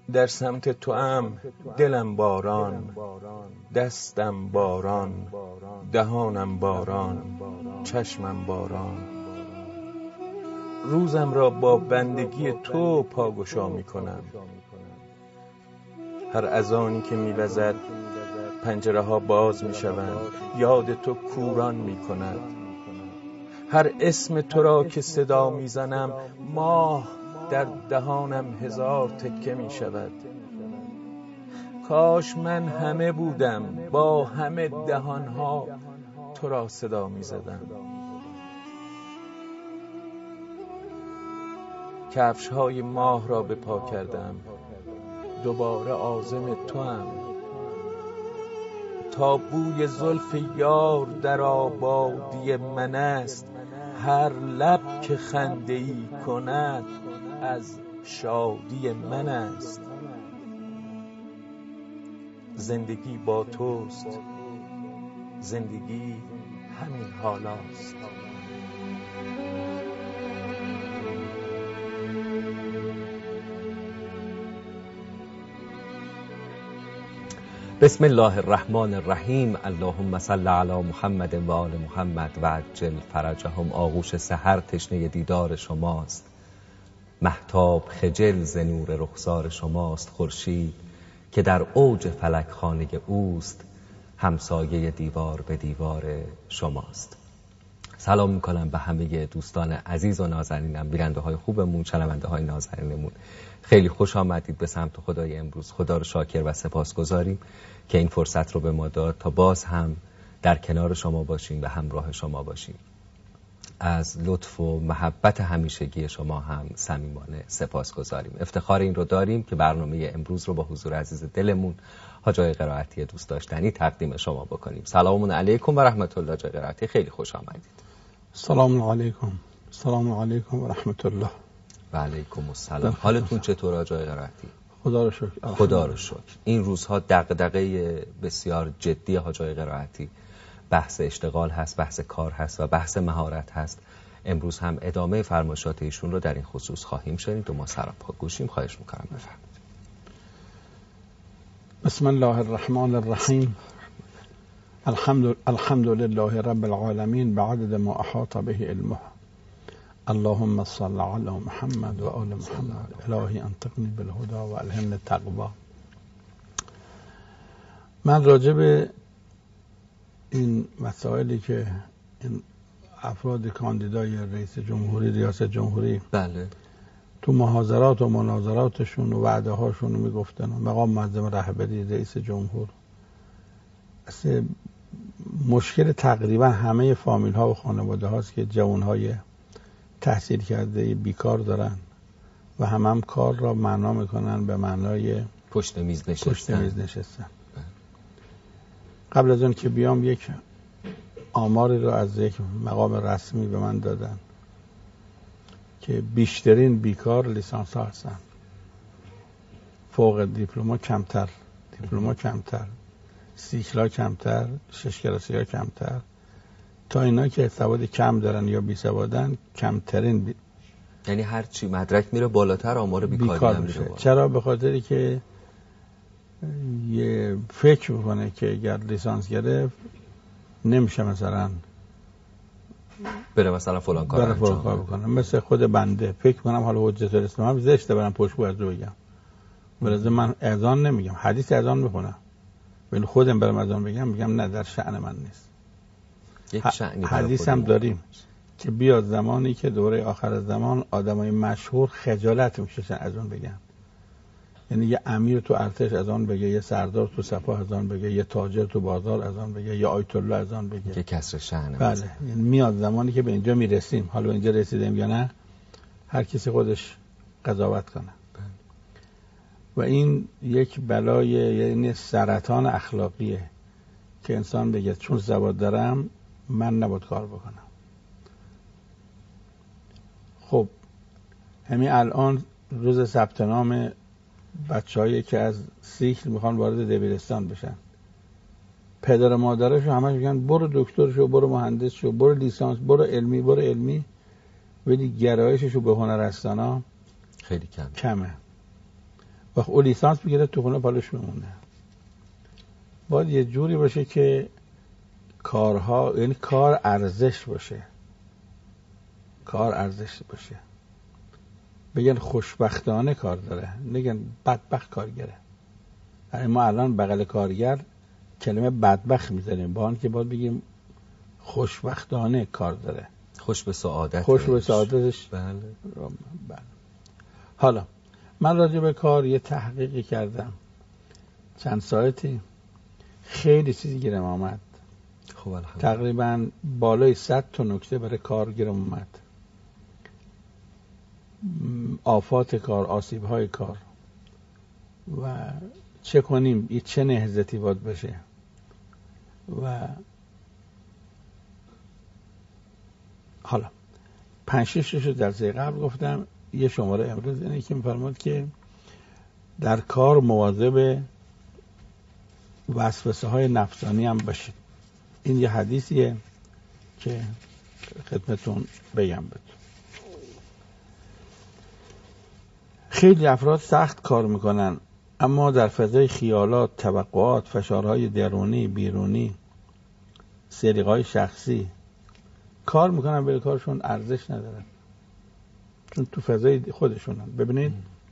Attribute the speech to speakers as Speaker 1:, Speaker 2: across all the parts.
Speaker 1: در سمت توام دلم باران، دستم باران، دهانم باران، چشمم باران. روزم را با بندگی تو پاگشا می کنم. هر اذانی که می وزد پنجره ها باز می شوند، یاد تو کوران می کند. هر اسم تو را که صدا می زنم، ماه در دهانم هزار تکه می شود. کاش من همه بودم، با همه دهانها تو را صدا می زدم. کفش های ماه را به پا کردم، دوباره عازم توام. تا بوی زلف یار در آبادی من است، هر لب که خنده ای کند از شادی من است. زندگی با توست، زندگی همین حالاست.
Speaker 2: بسم الله الرحمن الرحیم. اللهم صل علی محمد و آل محمد و عجل فرجهم. آغوش سحر تشنه دیدار شماست، مهتاب خجل ز نور رخسار شماست. خورشید که در اوج فلک خانه اوست، همسایه دیوار به دیوار شماست. سلام میکنم به همه دوستان عزیز و نازنینم، بیننده های خوبمون، شنونده های نازنینمون. خیلی خوش آمدید به سمت خدای امروز. خدا رو شاکر و سپاسگزاریم که این فرصت رو به ما داد تا باز هم در کنار شما باشیم و همراه شما باشیم. از لطف و محبت همیشگی شما هم صمیمانه سپاسگزاریم. افتخار این رو داریم که برنامه امروز رو با حضور عزیز دلمون حاج آقای قرائتی دوست داشتنی تقدیم شما بکنیم. سلام علیکم و رحمت الله. حاج قرائتی خیلی خوش آمدید.
Speaker 3: سلام علیکم. سلام علیکم و رحمت الله.
Speaker 2: و علیکم السلام. حالتون چطور حاج آقای قرائتی؟
Speaker 3: خدا رو شکر.
Speaker 2: خدا رو شکر. این روزها دغدغه بسیار جدی حاج آقای قرائتی بحث اشتغال هست، بحث کار هست و بحث مهارت هست. امروز هم ادامه فرمایشات ایشون رو در این خصوص خواهیم شنید و ما سراپا گوشیم. خواهش میکنم بفرمایید.
Speaker 3: بسم الله الرحمن الرحیم. الحمد لله رب العالمین بعدد ما احاط به علمه. اللهم صل علی محمد و آل محمد. الهی انطقنی بالهدى و الهمنی التقوی. من راجع به این مسائلی که این افراد کاندیدای رئیس جمهوری، ریاست جمهوری
Speaker 2: بله
Speaker 3: تو محاضرات و مناظراتشون و وعده هاشون رو میگفتن و مقام معظم رهبری رئیس جمهور، اصلا مشکل تقریبا همه فامیل ها و خانواده هاست که جوان های تحصیل کرده بیکار دارن و هم کار را معنا میکنن به معنای
Speaker 2: پشت میز نشستن.
Speaker 3: قبل از اون که بیام یک آماری رو از یک مقام رسمی به من دادن که بیشترین بیکار لیسانس ها هستن، فوق دیپلم کمتر، سیکلا کمتر، 6 کلاسی ها کمتر، تا اینا که سواد کم دارن یا بی سوادن کمترین
Speaker 2: یعنی هر چی مدرک میره بالاتر آمار بیکاری هم میره بالا.
Speaker 3: چرا؟ به خاطری که یه فکر میکنه که اگر لیسانس گرفت نمیشه مثلا
Speaker 2: بره مثلا فلان کار انجام
Speaker 3: بکنه. مثل خود بنده فکر کنم حالا حجت الاسلام هم زشته برم پشت بو از رو بگم، ولی من اذان نمیگم، حدیث اذان میخونم، ولی خودم برم اذان بگم میگم نه، در شأن من نیست.
Speaker 2: یک شأنی
Speaker 3: حدیث هم داریم که بیاد زمانی که دوره آخر زمان آدمای مشهور خجالت میکشن اذان بگن. یعنی یه امیر تو ارتش اذان بگه، یه سردار تو سپاه اذان بگه، یه تاجر تو بازار اذان بگه، یه آیت الله اذان بگه،
Speaker 2: که کسر شأنه.
Speaker 3: بله، یعنی میاد زمانی که به اینجا میرسیم، حالا به اینجا رسیدیم یا نه هر کسی خودش قضاوت کنه. و این یک بلای، یعنی سرطان اخلاقیه که انسان بگه چون سواد دارم من نباید کار بکنم. خب همین الان روز ثبت نام بچه‌هایی که از سیکل میخوان وارد دبیرستان بشن، پدر و مادرشو همش میگن برو دکتر شو، برو مهندس شو، برو لیسانس، برو علمی، ولی گرایششو به هنرستانا
Speaker 2: خیلی کمه.
Speaker 3: وقت او لیسانس بگیره تو خونه پالش میمونه. باید یه جوری باشه که کارها، یعنی کار ارزش باشه، کار ارزش باشه. بگن خوشبختانه کار داره، نگن بدبخت کارگره. یعنی ما الان بغل کارگر کلمه بدبخت میذاریم، با آن که باید بگیم خوشبختانه کار داره،
Speaker 2: خوش به سعادتش.
Speaker 3: خوش به سعادتش.
Speaker 2: بله.
Speaker 3: بله. حالا من راجع به کار یه تحقیقی کردم چند ساعتی، خیلی چیزی گیرم آمد.
Speaker 2: خب الحمدلله.
Speaker 3: تقریبا بالای 100 تا نکته برای کار گیرم اومد. آفات کار، آسیب‌های کار و چه کنیم، یه چه نهضتی باید بشه. و حالا 5-6 رو در قبل گفتم، یه شماره امروز اینه که می‌فرماد که در کار مواظب وسوسه‌های نفسانی هم باشید. این یه حدیثیه که خدمتون بگم بهتون. خیلی افراد سخت کار میکنن، اما در فضای خیالات، توقعات، فشارهای درونی، بیرونی، سریقه‌های شخصی کار میکنن، ولی کارشون ارزش ندارن، چون تو فضای خودشونن. ببینید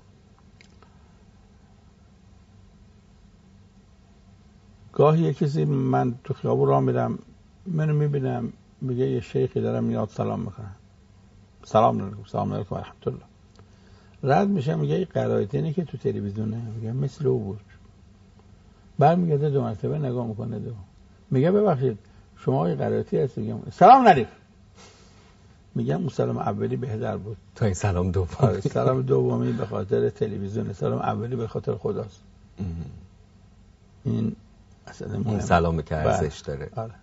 Speaker 3: گاهی یه کسی، من تو خیابون راه میرم، منو میبینم میگه یه شیخی دارم میاد سلام میکنه، سلام علیکم و رحمت الله. رد میشه میگه این قرائت اینه که تو تلویزیونه، میگه مثل او بود. برمیگرده 2 مرتبه نگاه میکنه، میگه ببخشید شما آقای قرائتی هست؟ میگم سلام علیکم. میگم اون سلام اولی بهتر بود
Speaker 2: تا این سلام دومی.
Speaker 3: سلام دومی به خاطر تلویزیون، سلام اولی به خاطر خداست. این اصلا
Speaker 2: این سلامی که ارزش داره.
Speaker 3: آره.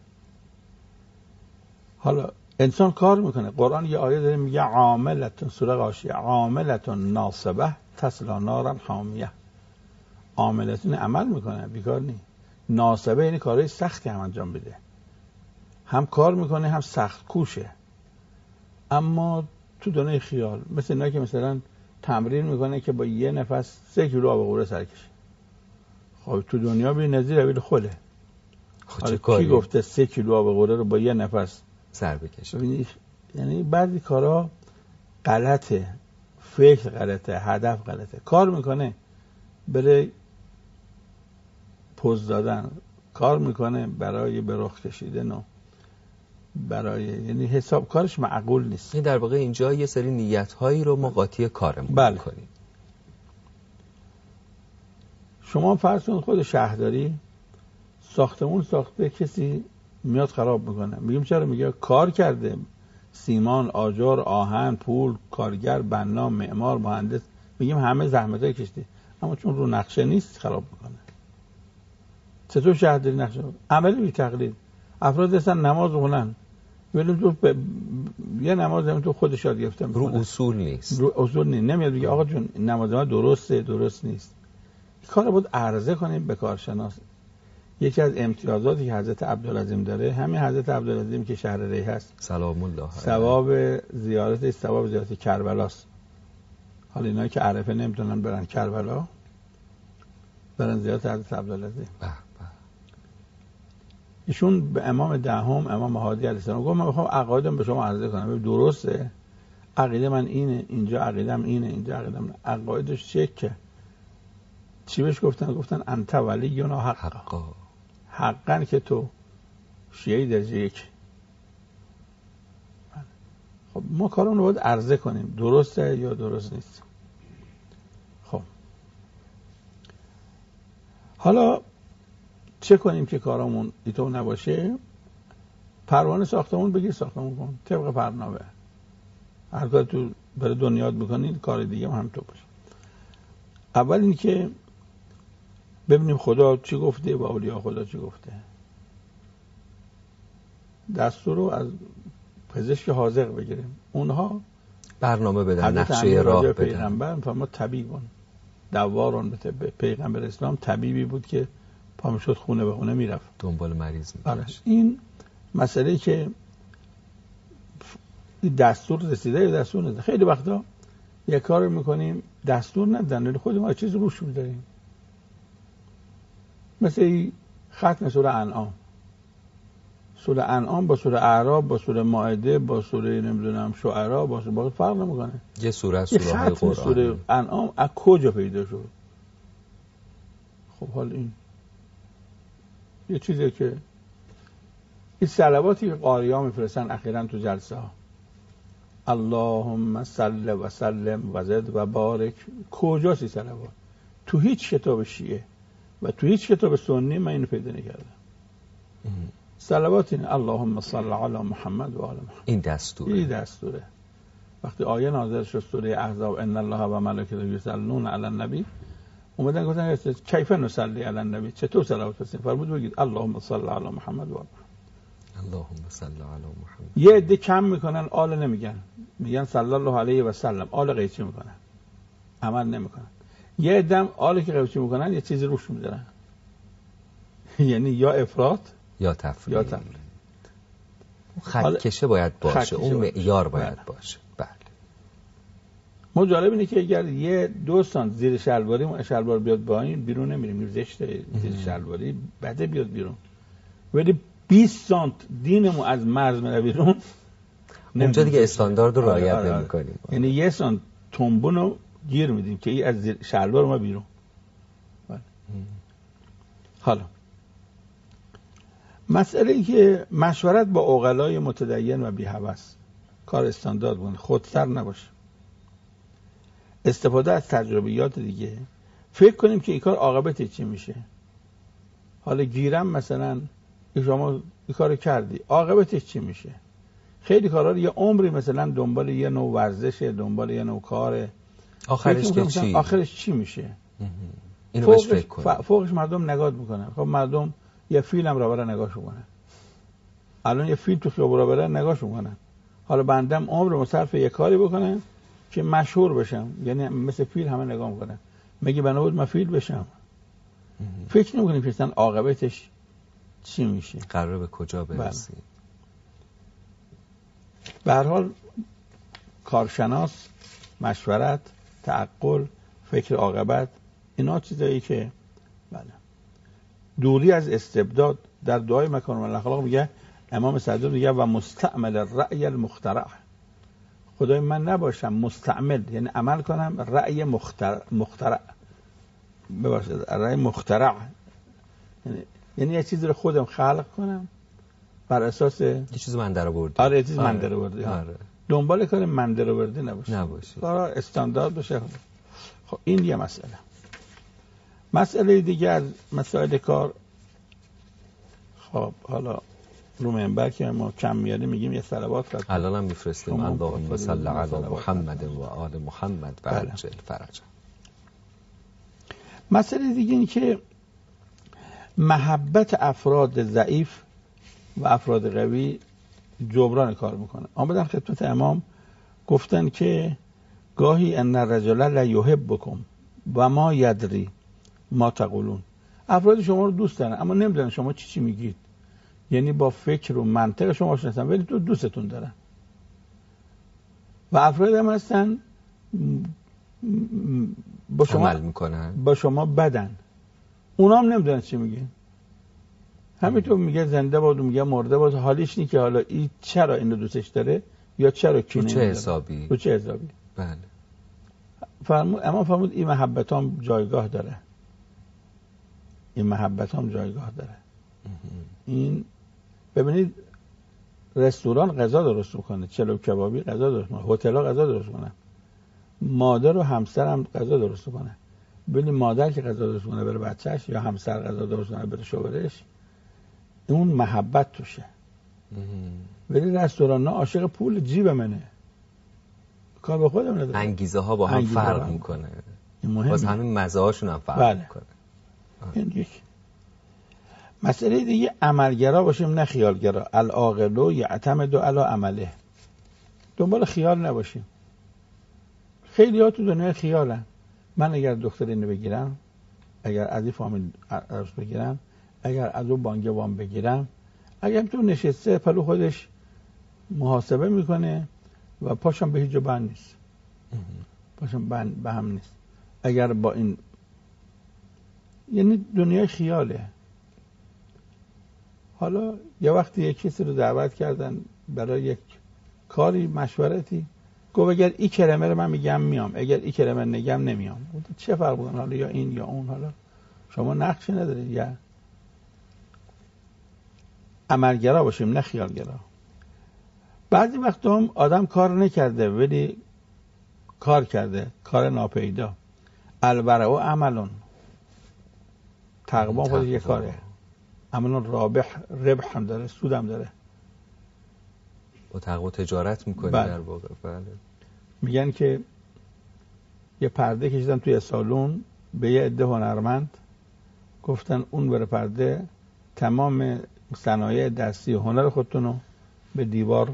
Speaker 3: حالا انسان کار میکنه. قرآن یه آیه داره میگه عاملتون، سوره غاشیه، عاملتون ناصبه تسلا نارا حامیه. عاملتون عمل میکنه، بیکار نی. ناصبه یعنی کارهای سختی هم انجام بده، هم کار میکنه هم سخت کوشه، اما تو دنیای خیال. مثل اینا که مثلا تمرین میکنه که با یه نفس 3 کیلو آب غوره سر کشه. خب تو دنیا بی نظیر ویل خله. کی گفته 3 کیلو آب غوره رو با یه نفس
Speaker 2: سر بکشه؟
Speaker 3: ببینید، یعنی بعضی کارا غلطه، فکر غلطه، هدف غلطه. کار میکنه برای پوز دادن، کار میکنه برای به رخ کشیدن و برای، یعنی حساب کارش معقول نیست.
Speaker 2: این در واقع اینجا یه سری نیت‌هایی رو ما قاطی کارمون می‌کنیم.
Speaker 3: شما فرض کنید خود شهرداری ساختمون ساخته، کسی میاد خراب میکنه، میگیم چرا؟ میگه کار کرده، سیمان، آجر، آهن، پول، کارگر، بنا، معمار، مهندس، میگیم همه زحمتای کشیده، اما چون رو نقشه نیست خراب میکنه. چطور شهرداری نقشه؟ عملی بی تقلید. افراد هستن نماز بخونن، ولی تو یه نماز هم تو خودش یاد گرفته میکنه،
Speaker 2: رو اصول نیست.
Speaker 3: رو اصول نیست. نمیاد بگه آقا جون نماز ما درسته، درست نیست. کار بود عرضه کنیم به کارشناس. یکی از امتیازاتی که حضرت عبدالعظیم داره، همین حضرت عبدالعظیم که شهر ری هست،
Speaker 2: سلام الله علیه،
Speaker 3: ثواب زیارتش ثواب زیارت کربلاست. حالا اینایی که عرفه نمیتونن برن کربلا، برن زیارت حضرت عبدالعظیم. ایشون به امام دهم، امام هادی علیه السلام گفت من میخوام عقایدم به شما عرضه کنم، درسته؟ عقیده من اینه، اینجا عقیدم اینه، اینجا عقیدم. عقایدش چکه. چی بهش گفتن؟ گفتن انت ولینا حقا. حقا که تو شیعه درجه 1. خب ما کارمون رو باید عرضه کنیم، درسته یا درست نیست. خب حالا چه کنیم که کارمون اینطور نباشه؟ پروانه ساختمون بگیر ساختمون کن طبق برنامه. هر کار تو برای دنیات میکنین، کار دیگه هم تو باشه. اول این که ببینیم خدا چی گفته و اولیاء خدا چی گفته. دستور رو از پزشک حاذق بگیریم، اونها
Speaker 2: برنامه بدن، نقشه راه بدن.
Speaker 3: پیغمبر فرما طبیبون دوارون به پیغمبر اسلام طبیبی بود که پا میشد خونه به خونه میرفت
Speaker 2: دنبال مریض میگشت.
Speaker 3: این مسئله که دستور رسیده یا دستور نده. خیلی وقتا یک کار میکنیم دستور ندن، خودمون از چیز روش میداریم. مثل ختم سوره انعام. سوره انعام با سوره اعراف با سوره مائده با سوره نمیدونم شعرا با سوره فرق نمیکنه.
Speaker 2: یه سوره از سوره های قرآن.
Speaker 3: سوره انعام از کجا پیدا شد؟ خب حال این یه چیزی که این صلواتی که قاری‌ها میفرستن اخیراً تو جلسه ها، اللهم صل و سلم و زد و بارک، کجاست این صلوات؟ تو هیچ کتاب شیعه و تو هیچ کتاب سنی من اینو پیدا نکردم. صلوات این اللهم صل علی محمد و آل محمد،
Speaker 2: این دستوره.
Speaker 3: این دستوره. وقتی آیه نازل شد سوره احزاب ان الله و ملائکته یصلون علی النبی، اومدن گفتن کیف نصلی علی النبی، چطور صلوات بفرستیم؟ فرمود بگید اللهم صل علی محمد و آل محمد.
Speaker 2: اللهم صل علی محمد.
Speaker 3: یه عده کم میکنن، آل نمیگن، میگن صلی الله علیه و سلم، آل قیچی میکنن، عمل نمیکنن. یه عده آل که قیچی میکنن یه چیزی روش میذارن، یعنی یا افراط
Speaker 2: یا تفرید. خطکشه باید باشه، اون معیار باید باشه. بله.
Speaker 3: جالب اینه که اگر یه 2 سانت زیر شلوار بیاد پایین بیرون نمیریم، زشته زیر شلواری بده بیاد بیرون، ولی 20 سانت دینمون از مرز میره بیرون،
Speaker 2: اونجا دیگه استاندارد رو رعایت نمی‌کنیم.
Speaker 3: یعنی 1 سانت تنبون رو گیر میدیم که این از شلوار ما بیرون. حالا مسئله ای که مشورت با عقلای متدین و بی‌هوس، کار استاندارد بود، خودسر نباشه، استفاده از تجربیات دیگه، فکر کنیم که این کار عاقبت چی میشه. حالا گیرم مثلا شما این کار کردی، عاقبتش چی میشه؟ خیلی کارا رو یه عمری مثلا دنبال یه نوع ورزشه، دنبال یه نوع کاره،
Speaker 2: آخرش که چی؟
Speaker 3: آخرش چی میشه؟
Speaker 2: اینو بهش فکر کنیم.
Speaker 3: فوقش مردم نگاه میکنن. خب مردم یه فیلم را برای نگاهش میکنن، الان یه فیلم تو خیابون را برای نگاهش میکنن. حالا بندم عمر صرف یه کاری بکنم که مشهور بشم، یعنی مثل فیلم همه نگاه میکنن، میگه بنا بود من فیلم بشم. فکر نمیکنیم که اصلا عاقبتش چی میشه،
Speaker 2: قراره به کجا برسیم.
Speaker 3: به هر حال کارشناس، مشورت، تعقل، فکر عاقبت، اینا چیزایی که بله. دوری از استبداد. در دعای مکارم الاخلاق میگه، امام صدر میگه و مستعمل الرأی المخترع، خدای من نباشم مستعمل، یعنی عمل کنم رأی مخترع بباشد، رأی مخترع یعنی یه چیزی رو خودم خلق کنم بر اساس
Speaker 2: یه چیز من در آوردی.
Speaker 3: آره یه چیز من در آوردی. آره. دنبال کار من در آوردی نباشه. کارا استاندارد باشه. خب این یه مسئله. مسئله دیگه از مسائل کار، خب حالا رو منبر که ما کم میاره میگیم یه صلوات فرستیم.
Speaker 2: الان هم میفرستیم اللهم صل علی محمد و آل محمد و عجل فرجه.
Speaker 3: مسئله دیگه این که محبت افراد ضعیف و افراد قوی جبران کار میکنه. آمدن خدمت امام گفتن که گاهی ان الرجل لا یحبکم و ما یدری ما تقولون، افراد شما رو دوست دارن اما نمیدونن شما چی میگید، یعنی با فکر و منطق شما آشنا ولی تو دوستتون دارن. و افراد هم هستن با شما
Speaker 2: عمل میکنن،
Speaker 3: با شما بدن، اونا هم نمیدونن چی میگن، همینطور میگه زنده باد و میگه مرده باد، حالیش نی که حالا این چرا اینو دوستش داره یا چرا کینه
Speaker 2: رو چه حسابی.
Speaker 3: بله. اما فرمود این محبت هم جایگاه داره، این محبت هم جایگاه داره. این ببینید رستوران غذا درست میکنه، چلو کبابی غذا درست میکنه، هتل‌ها غذا درست میکنه، مادر و همسر هم غذا درست میکنه. ببینید مادر که غذا درست میکنه برای بچه‌ش یا همسر غذا درست میکنه برای شوهرش، اون محبت توشه. ولی رستوران ها عاشق پول جیب منه، کار به خودم نداره.
Speaker 2: انگیزه ها با هم فرق میکنه، باز همین مزه هاشون هم فرق میکنه.
Speaker 3: این یک مسئله دیگه، عملگرا باشیم نه خیالگرا. العاقل یعتمد علی عمله، دنبال خیال نباشیم. خیلی ها تو دنیا خیالن، من اگر دختر اینو بگیرم، اگر از این فامیل عرض بگیرم، اگر از اون بانک وام بگیرم، اگر تو نشسته پلو خودش محاسبه میکنه و پاشم به هیچ جا بند نیست. باشم به هم نیست. اگر با این، یعنی دنیای خیاله. حالا یه وقتی یک کسی رو دعوت کردن برای یک کاری، مشورتی، گفت اگر این کلمه رو من میگم میام، اگر این کلمه نگم نمیام. چه فرق میکنه حالا یا این یا اون؟ حالا شما نقشی ندارید. یا عملگرا باشیم نه خیالگرا. بعضی وقتا هم آدم کار نکرده ولی کار کرده، کار ناپیدا. الورع و عملون، تقوا خودش یه کاره. عملون ربح هم داره، سود هم داره.
Speaker 2: با تقوا تجارت میکنی در واقع. بله. میگن
Speaker 3: که یه پرده کشیدن توی سالن به یه عده هنرمند، گفتن اون بره پرده تمام صنایع دستی و هنر خودتون رو به دیوار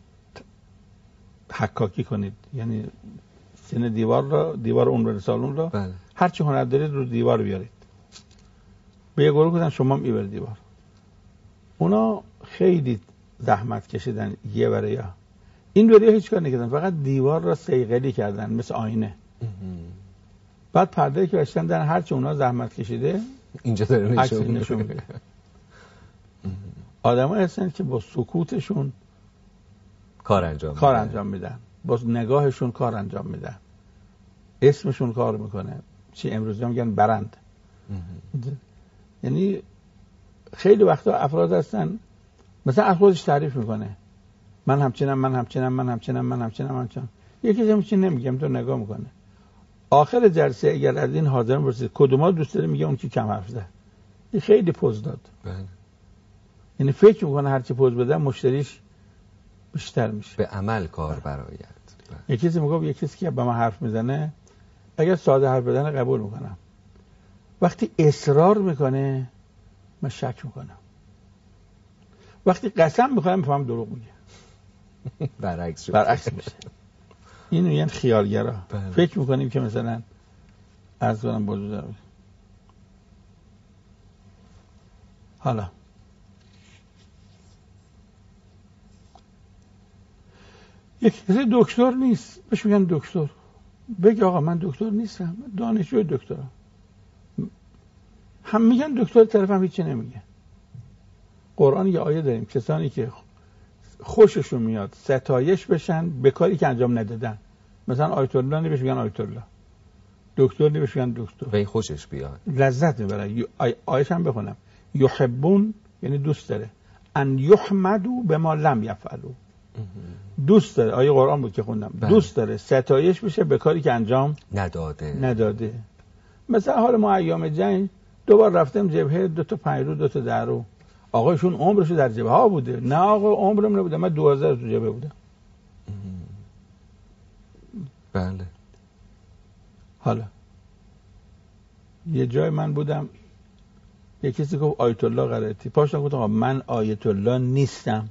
Speaker 3: حکاکی کنید. یعنی سینه دیوار اون بره سالن رو،
Speaker 2: بله.
Speaker 3: هر چی هنر دارید رو دیوار بیارید. به یه گروه گفتن شما هم ایبر دیوار. اونا خیلی زحمت کشیدن یه برای این وریا هیچ کار نکردن، فقط دیوار را صیقلی کردن مثل آینه. بعد پرده که بشتن در هر چه اونا زحمت کشیده
Speaker 2: اینجا داره
Speaker 3: نشون میده. آدم‌ها هستن که با سکوتشون
Speaker 2: کار انجام
Speaker 3: میدن، با نگاهشون کار انجام میدن، اسمشون کار میکنه. چی امروزی میگن برند. یعنی خیلی وقتا افراد هستن مثلا از خودش تعریف میکنه، من همچنم. یکی همچین نمیگم، تو نگاه میکنه. آخر جلسه اگر از این حاضر برسید کدوما دوست داره، میگه اون کی کم حرف زد. این خیلی پوز داد. یعنی فکر میکنه هرچی پوز بده مشتریش بیشتر میشه.
Speaker 2: به عمل کار برآید.
Speaker 3: یکی کسی میگه یکی کسی که به من حرف میزنه اگر ساده حرف بزنه قبول میکنم، وقتی اصرار میکنه من شک میکنم، وقتی قسم میخوام میفهم دروغ میگه. برعکس میشه. اینو یعنی خیالگرا. فکر میکنیم که مثلا عرض کنم بزرگ. حالا یک کسی دکتر نیست، بهش میگن دکتر، بگه آقا من دکتر نیستم، دانشجوی دکترم. هم میگن دکتر، طرف هم هیچی نمیگه. قرآن یه آیه داریم کسانی که خوششون میاد ستایش بشن به کاری که انجام ندادن. مثلا آیت الله نبیش میگن آیت الله، دکتر نبیش میگن دکتر.
Speaker 2: به خوشش بیاد،
Speaker 3: لذت میبره. آیش هم بخونم، یحبون یعنی دوست داره، ان یحمدوا بما لم یفعلوا. دوست داره، آیه قرآن بود که خوندم. دوست داره ستایش بشه به کاری که انجام نداده. مثلا حال ما ایام جنگ دوبار رفتم جبهه، 2 تا پیرو 2 تا درو. آقایشون عمرشو در جبهه ها بوده. نه آقا عمرم نبوده، من 2000 تو جبهه بودم.
Speaker 2: بله.
Speaker 3: حالا یه جای من بودم، یه کسی گفت آیت الله قرائتی، پاشتم گفتم آقا من آیت الله نیستم.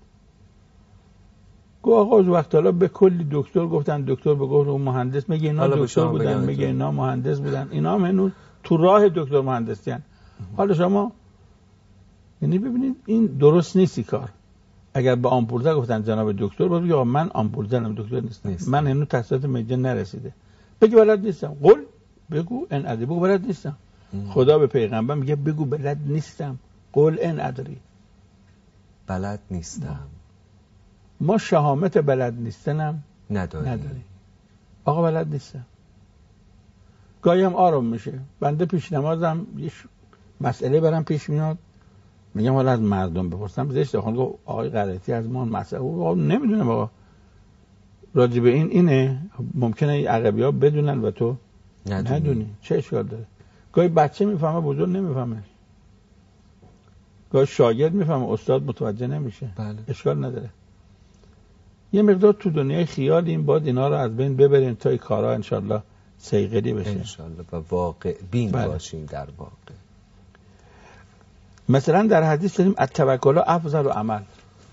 Speaker 3: گفت آقا از وقت حالا به کلی دکتر گفتن، دکتر به گفت مهندس، میگه اینا دکتر بودن، میگه اینا مهندس بودن، اینا هم هنوز تو راه دکتر مهندسیان. حالا شما یعنی ببینید این درست نیستی کار. اگر به آمپولزر گفتن جناب دکتر، باید بگه من آمپولزرم، دکتر نیستم. من هنوز تحصیلات مدرن نرسیده. بگو بلد نیستم. قول بگو ان ادری، بگو بلد نیستم. خدا به پیغمبر میگه بگو بلد نیستم. قول ان ادری،
Speaker 2: بلد نیستم.
Speaker 3: ما شهامت بلد نیستنم
Speaker 2: نداریم.
Speaker 3: آقا بلد نیستم. گاهی هم آرام میشه. بنده پیش نمازم یه مسئله برام پیش میاد، میگم حالا از مردم بپرسم زشت. گفت آقای قرائتی از ما مسئله نمیدونم آقا راجع به اینه، ممکنه عقبی‌ها بدونن و تو ندونی. چه اشکال داره؟ گاهی بچه میفهمه، بزرگ نمیفهمه. گاهی شاگرد میفهمه، استاد متوجه نمیشه.
Speaker 2: بله.
Speaker 3: اشکال نداره. یه مقدار تو دنیای خیالیم، باید اینا رو از بین ببریم تا این کارا انشالله صیقلی بشه.
Speaker 2: انشالله و واقع بین باشیم در واقع.
Speaker 3: مثلا در حدیث داریم التوکل افضل عمل.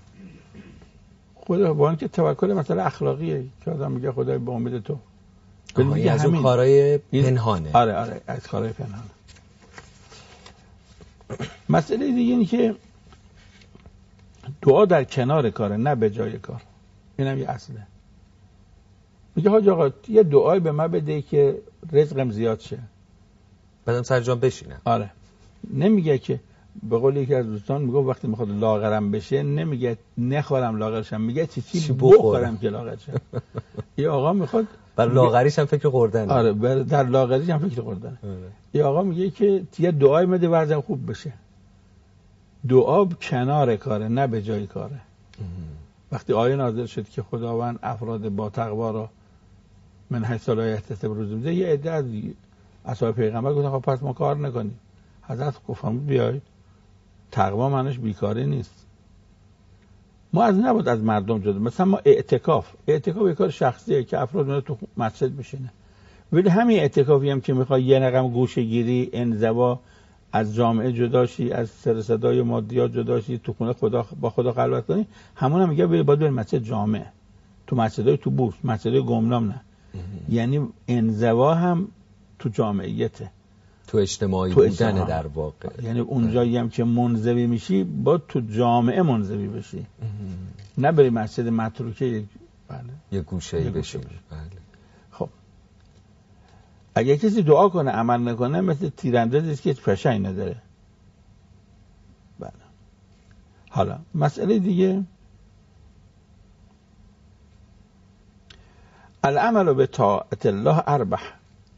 Speaker 3: خدا با اینکه توکل مثلا اخلاقیه که آدم میگه خدای به امید تو،
Speaker 2: ولی از اون کارهای پنهانه.
Speaker 3: آره از کارهای پنهانه. مسئله دیگه اینه که دعا در کنار کاره، نه به جای کار. اینم یه اصله. میگه حاج آقا یه دعای به من بده که رزقم زیاد شه.
Speaker 2: بعدم سر جام بشینه.
Speaker 3: آره. نمیگه که به قول یکی از دوستان میگه وقتی میخواد لاغرم بشه نمیگه نخورم لاغرشم، میگه چی بخورم که لاغر شم. یه آقا میخواد
Speaker 2: برای لاغریش هم فکر خوردنه.
Speaker 3: آره در لاغریش هم فکر خوردنه. یه آقا میگه که یه دعای بده وضعم خوب بشه. دعا کنار کاره نه به جای کاره. وقتی آیه نازل شد که خداوند افراد با تقوا را من حیث لا یحتسب روزی میده، یه عده از اصحاب پیغمبر گفتن خب پس ما کار نکنیم. حضرت گفتم بیاید، تقوا معنیش بیکاری نیست. ما از نبود از مردم جدا. مثلا ما اعتکاف یه کار شخصیه که افراد میاد تو مسجد بشینه، ولی همین اعتکافی هم که میخوای یه رقم گوشه‌گیری، انزوا، از جامعه جداشی، از سر صدای مادیات جداشی، تو خونه خدا با خدا خلوت کنی، همون هم میگه باید بریم مسجد جامع، تو مسجدای تو بورس، مسجدای گمنام نه. یعنی انزوا هم تو جامعیته،
Speaker 2: تو اجتماعی بودن در واقع.
Speaker 3: یعنی اونجایی هم که منزوی میشی با تو جامعه منزوی بشی، نه بری مسجد متروکه بله
Speaker 2: یه گوشه‌ای بشی. بله.
Speaker 3: خب اگه کسی دعا کنه عمل نکنه مثل تیراندازی است که فشنگ نداره. بله. حالا مسئله دیگه، العمل به طاعت الله اربح.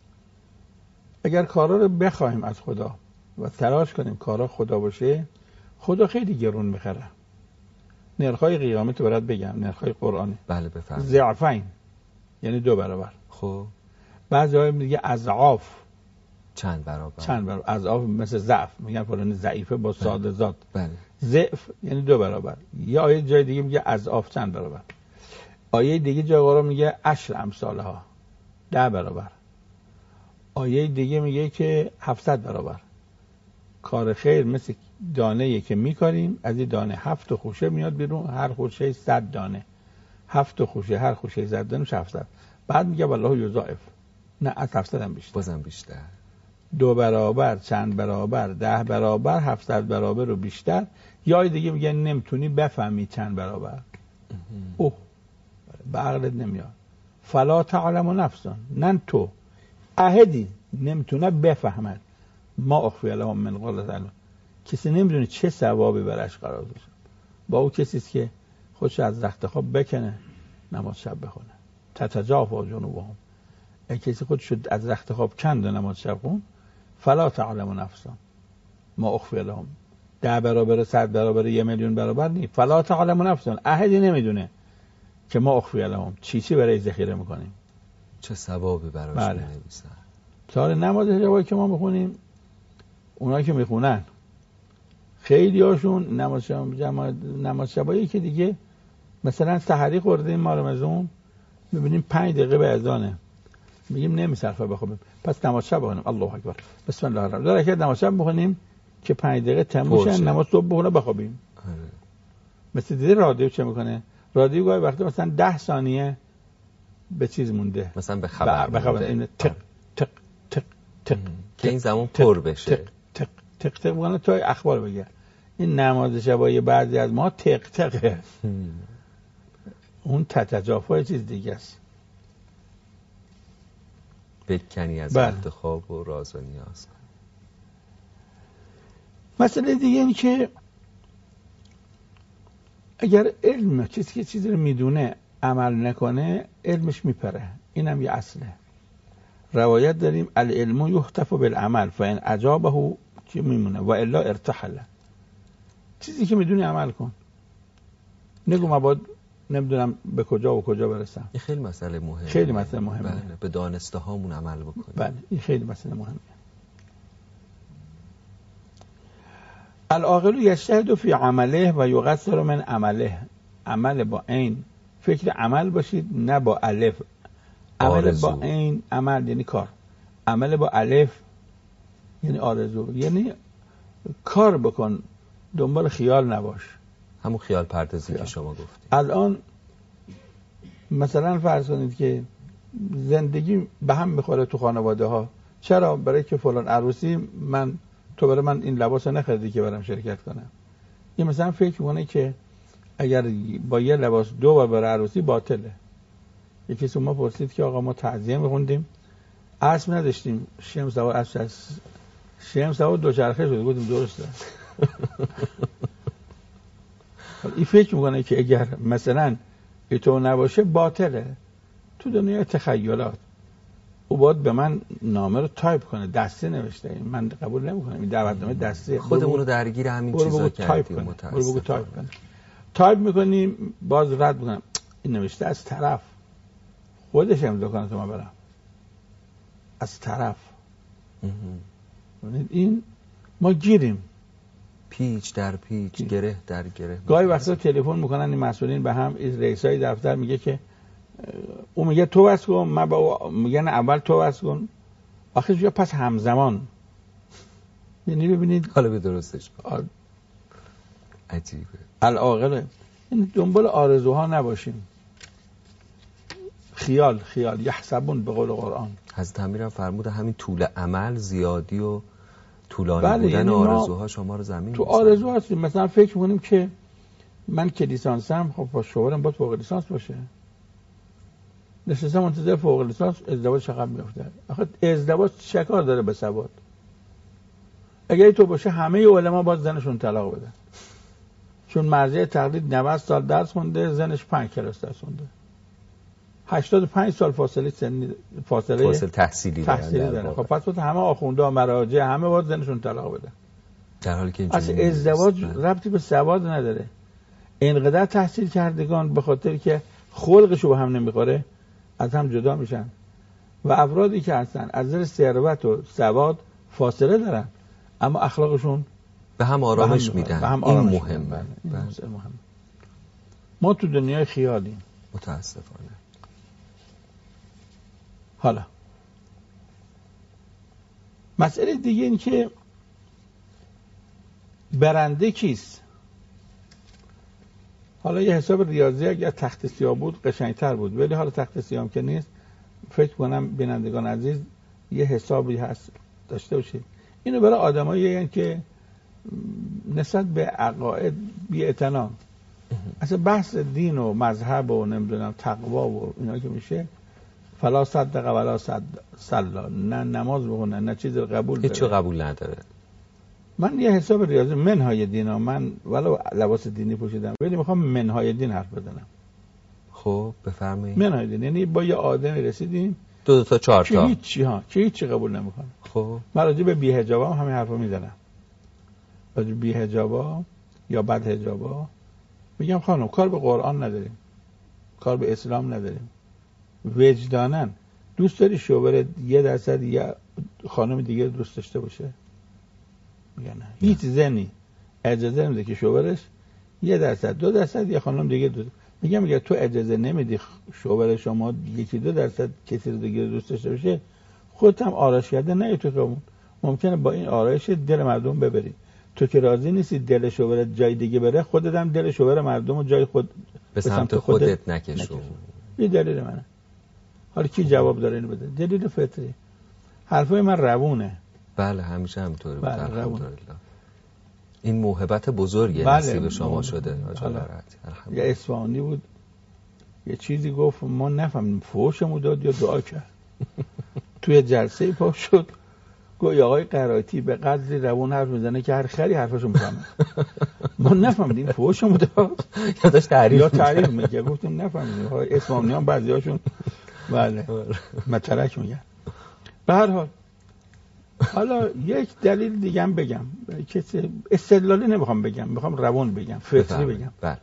Speaker 3: اگر کارا رو بخوایم از خدا و تلاش کنیم کارا خدا باشه، خدا خیلی گرون میخره. نرخ‌های قیامت رو برات بگم، نرخ‌های قرآنی.
Speaker 2: بله بفرمایید.
Speaker 3: ضعفین یعنی 2 برابر.
Speaker 2: خب
Speaker 3: بعضی جای میگه اضعاف،
Speaker 2: چند برابر.
Speaker 3: اضعاف مثل ضعف، میگن فلانی ضعیفه با ساده ذات.
Speaker 2: بله.
Speaker 3: ضعف یعنی 2 برابر. یه آیه جای دیگه میگه اضعاف چند برابر. آیه دیگه جای قرآن میگه 10 امثالها 10 برابر. آیه دیگه میگه که 700 برابر. کار خیر مثل دانه‌ای که میکاریم، از این دانه 7 خوشه میاد بیرون، هر خوشه 100 دانه. 7 خوشه، هر خوشه 100 دانه 700. بعد میگه والله یضاعف، نه از 700 هم بیشتر،
Speaker 2: بازم بیشتر.
Speaker 3: 2 برابر، چند برابر، 10 برابر، 700 برابر و بیشتر. یا دیگه میگه نمیتونی بفهمی چند برابر. اوه به عقلت نمیاد. فلا تعلم نفس، نه تو احدی نمیتونه بفهمد ما اخفی لهم من قرة اعین. کسی نمیدونه چه ثوابی برش قرار داشته. با او کسی است که خودش از رخت خواب بکنه نماز شب بخونه. تتجافا جنوبهم. اگه کسی خودش از رخت خواب کند نماز شب خون، فلا تعلم نفس ما اخفی لهم. 10 برابر، 100 برابر، 1 میلیون برابر نیست. فلا تعلم نفس، احدی نمیدونه که ما اخفی لهم چی برای ذخیره میکنیم،
Speaker 2: چه ثوابی براش می‌نویسن.
Speaker 3: سال نماز شبایی که ما میخونیم، اونایی که میخونن خیلی هاشون نماز شبایی که دیگه مثلا سحری خوردیم ما رمضان، میبینیم 5 دقیقه به اذانه، میگیم نمیصرفه بخوابیم، پس نماز شب بخونیم. الله اکبر، بسم الله الرحمن الرحیم. که نماز شب بخونیم که 5 دقیقه تموم شه، نماز صبح بخونه بخوابیم. مثل دیده رادیو چه میکنه؟ رادیو گاهی وقتی مثلا 10 ثانیه به چیز مونده،
Speaker 2: مثلا به خبر
Speaker 3: این تق تق تق تق
Speaker 2: که این زمان پر بشه،
Speaker 3: تق تق تق تق بگنه تا اخبار بگه. این نماز شبای بعضی از ما تق تقه. اون تتجافای چیز دیگه است.
Speaker 2: بکنی از وقت خواب و راز و نیاز.
Speaker 3: مسئله دیگه این که اگر علم کسی که چیزی رو میدونه عمل نکنه، علمش میپره. اینم یه اصله. روایت داریم العلم یحتف بالعمل فان اجابه که میمونه و الا ارتحل. چیزی که میدونی عمل کن. نگو من باید نمیدونم به کجا و کجا برسم.
Speaker 2: این خیلی مسئله مهمه.
Speaker 3: خیلی مسئله مهمه.
Speaker 2: بله، به دانسته هامون عمل بکنیم.
Speaker 3: بله، این خیلی مسئله مهمه. العاقل یجتهد فی عمله و یقصر من عمله. عمل با عین، فکر عمل باشید، نه با الف. عمل با عین، عمل یعنی کار. عمل با الف یعنی آرزو، یعنی کار بکن، دنبال خیال نباش.
Speaker 2: همون خیال پردازی که شما گفتید.
Speaker 3: الان مثلا فرض کنید که زندگی به هم میخوره تو خانواده ها. چرا؟ برای که فلان عروسی تو برای من این لباس نخریدی که برام شرکت کنم. این مثلا فکر میکنه که اگر با یه لباس 2 بار برای عروسی باطله. یکی از ما پرسید که آقا ما تعزیه می‌خوندیم، اسب نداشتیم، شم سوار اسب، شم سوار دوچرخه شد. گفتیم درسته. این فکر میکنه که اگر مثلا اینطور نباشه باطله. تو دنیای تخیلات او باید به من نامه رو تایپ کنه، دستی نوشته، من قبول نمیکنم این دعوتنامه دستی.
Speaker 2: خودمون رو درگیر همین چیزا کردیم متاسفانه.
Speaker 3: تایپ میکنیم باز رد میکنم، این نوشته از طرف خودش امضا کنه تو من برم از طرف. این ما گیریم
Speaker 2: پیچ در پیچ، گره در گره.
Speaker 3: گاهی وقتا تلفن میکنن این مسئولین به هم، رئیسای دفتر میگه که او میگه تو واسه کن، من با میگن اول تو واسه کن، آخرش پس همزمان. یعنی ببینید
Speaker 2: حالا به درستش عجیبه.
Speaker 3: العاقله این دنبال آرزوها نباشیم. خیال یحسبون به قول قرآن.
Speaker 2: حضرت امیرم فرموده همین طول عمل زیادی و طولانی بودن آرزوها شما رو زمین
Speaker 3: تو آرزو هستیم. مثلا فکر می‌کنیم که من که لیسانسم، خب با شوهرم باید فوق لیسانس باشه، نشستم منتظر فوق لیسانس، ازدواج چقدر میفته؟ آخه ازدواج چه کار داره به سواد؟ اگه تو باشه همه علما باید زنشون طلاق بدن، چون مرجع تقلید 90 سال درس خونده، زنش 5 کلاس درس خونده، 85 سال فاصله تحصیلی داره. خب پس همه آخونده مراجع همه باید زنشون طلاق بدن،
Speaker 2: در حالی که
Speaker 3: از ازدواج ربطی به سواد نداره. اینقدر تحصیل کردگان به خاطر که خلقشو به هم نمیخوره از هم جدا میشن، و افرادی که هستن از نظر ثروت و سواد فاصله دارن اما اخلاقشون
Speaker 2: به هم آرامش میدن. این مهمه.
Speaker 3: ما تو دنیای خیالیم
Speaker 2: متاسفانه.
Speaker 3: حالا مسئله دیگه این که برنده کیست؟ حالا یه حساب ریاضی اگر تخت سیاه بود قشنگتر بود، ولی حالا تخت سیاه که نیست. فکر کنم بینندگان عزیز یه حسابی هست داشته باشید. اینو برای آدمایی هستن که نسبت به عقاید بی‌اعتنا، اصلا بحث دین و مذهب و نمیدونم تقوا و اینا که میشه، فلا صدق ولا صلا، نه نماز بخونه نه چیز قبول داره،
Speaker 2: هیچ قبول نداره.
Speaker 3: من یه حساب ریاضی منهای دینا، من ولو لباس دینی پوشیدم ولی میخوام منهای دین حرف بزنم.
Speaker 2: خب بفرمایید.
Speaker 3: منهای دین یعنی با یه آدمی رسیدیم
Speaker 2: 2 تا 4 تا
Speaker 3: که هیچی قبول نمیکنه.
Speaker 2: خب
Speaker 3: من راجع به بی‌حجابا همین حرفا میزنم، راجع به بی‌حجابا یا بدحجابا میگم خانم کار به قرآن نداریم، کار به اسلام نداریم، وجدانن دوست داری شوهرت 1% یا خانم دیگه دوست داشته باشه؟ میگن نه. هیچ زنی اجازه نمیده که شوهرش 1% 2% یا خانم دیگه دوست. میگم اگه تو اجازه نمیدی شوهر شما 1-2% کسی دیگه دوست داشته باشه، خودت هم آرایش کرده نه تو خیابون، ممکنه با این آرایش دل مردم ببری. تو که راضی نیستی دل شوهر جای دیگه بره، خودت هم دل شوهر مردم رو جای خود
Speaker 2: به سمت خودت نکشون.
Speaker 3: این دلیل منه. حالا کی جواب داره اینو بده؟ دلیل فطری. حرفای من روونه.
Speaker 2: بله همیشه همینطوره.
Speaker 3: بله
Speaker 2: الحمدلله. این موهبت بزرگی نصیب شما شده.
Speaker 3: یه اصفهانی بود یه چیزی گفت ما نفهمیم فحشمو داد یا دعا کرد. توی جلسه پاک شد گوی آقای قرائتی به قدری روون حرف میزنه که هر خری حرفشو میفهمه. ما نفهمیدیم فحشمو داد
Speaker 2: یا داشت
Speaker 3: تعریف میگه. گفتیم نفهمیدیم. اصفهانیان بعضیاشون بله مترک میگن. به هر حال حالا یک دلیل دیگه هم بگم، کسی استدلالی نمیخوام بگم، میخوام روان بگم، فطری بگم.
Speaker 2: بله.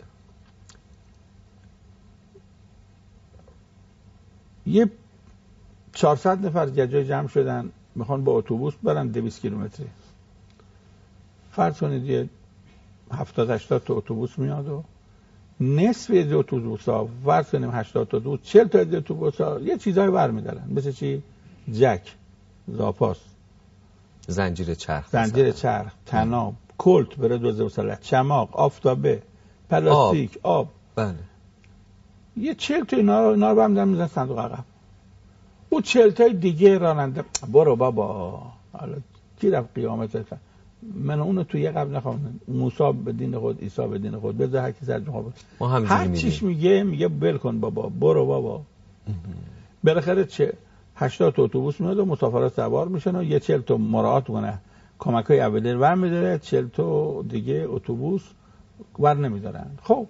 Speaker 3: یه 400 نفر جای جمع شدن میخوان با اتوبوس برن 200 کیلومتری. فرض کنید یه 70-80 تا اتوبوس میاد و نصف از اتوبوس ها فرض کنیم 80 تا اتوبوس 40 تا از اتوبوس ها یه چیزایی برمی‌دارن، مثل چی؟ جک، زاپاس،
Speaker 2: زنجیر چرخ،
Speaker 3: طناب، کلت برای دوز وصلت، چماق، آفتابه، پلاستیک، آب.
Speaker 2: بله.
Speaker 3: یه 40 تا اینا رو برمی‌دارن میذارن صندوق عقب. او 40 تای دیگه راننده برو بابا حالا کی رفت قیامت من اونو تو یه قبل نخوام. موسی به دین خود، عیسی به دین خود، بذار هر کی سر جون خود.
Speaker 2: ما همینجوری
Speaker 3: هر چیش میگه ول کن بابا، برو بابا. بالاخره 80 تا اتوبوس میاد و مسافرات سوار میشن و یه 40 تا مراعات کنه کمک‌های اولیه ور میداره، 40 تا دیگه اتوبوس ور نمیدارن. خب